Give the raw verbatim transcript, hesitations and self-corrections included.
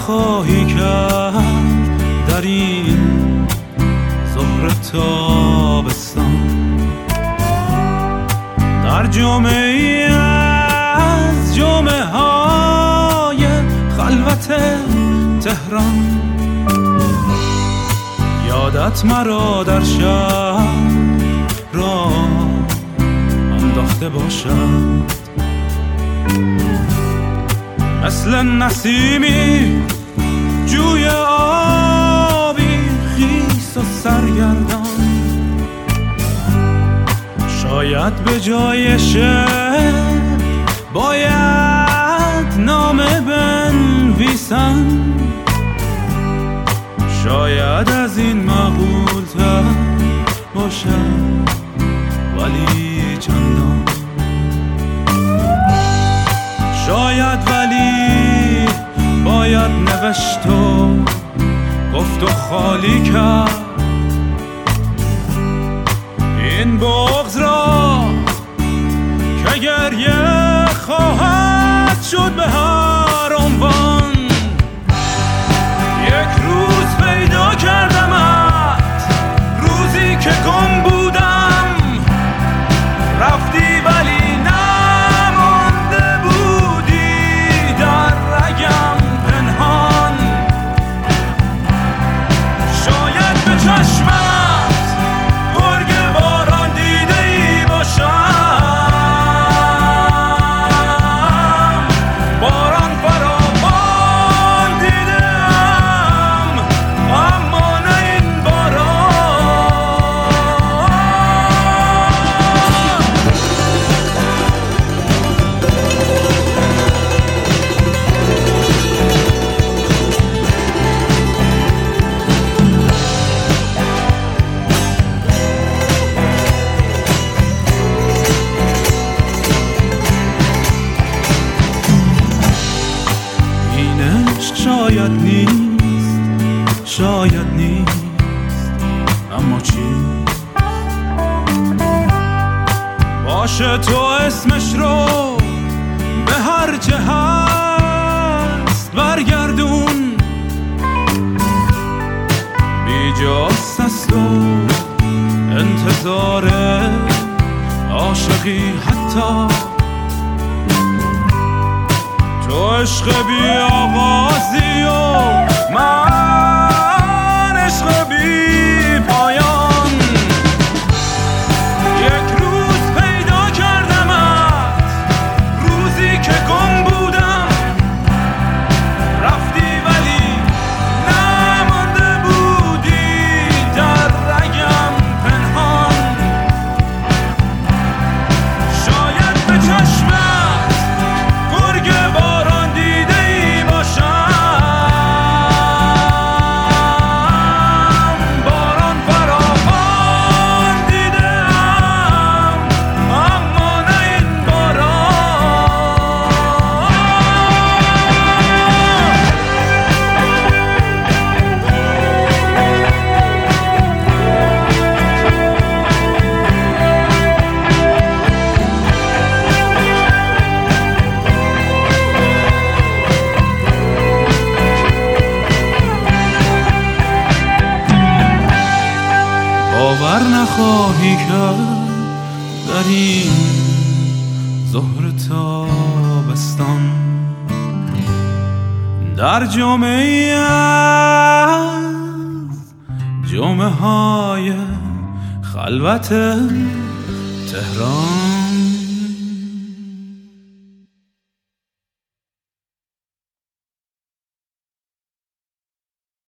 نخواهی کرد در این ظهر تابستان، در جمعه‌ای از جمعه های خلوت تهران. یادت مرا در شهر را انداخته باشد، مثل نسیمی جوی آبی خیس و سرگردان. شاید به جای شعر باید نامه بنویسم، شاید از این معقول‌تر باشد ولی چندان. شاید ولی باید نوشت و گفت و خالی کرد این بغض را که گریه خواهد شد به هر عنوان. یک روز پیدا کردمت، روزی که گم بودم، رفتی ولی نمانده بودی در رگم پنهان. شاید به چشمت گرگ باران دیده ای باشم، باران فراوان دیدم اما نه این باران. این عشق شاید نیست، شاید نیست، اما چی؟ باشه تو اسمش رو به هر چه هست برگردون. بیجاست است و انتظار عاشقی، حتی تو عشق بی آغازی و من عشق بی پایان. یک روز پیدا کردمت، روزی که گم بودم، رفتی ولی نمانده بودی در رگم پنهان. شاید به چشمت گرگ باران دیده ای باشم، باران فراوان دیدم اما نه این باران. باور نخواهی کرد در این ظهر تابستان، در جمعه از جمعه های خلوت تهران.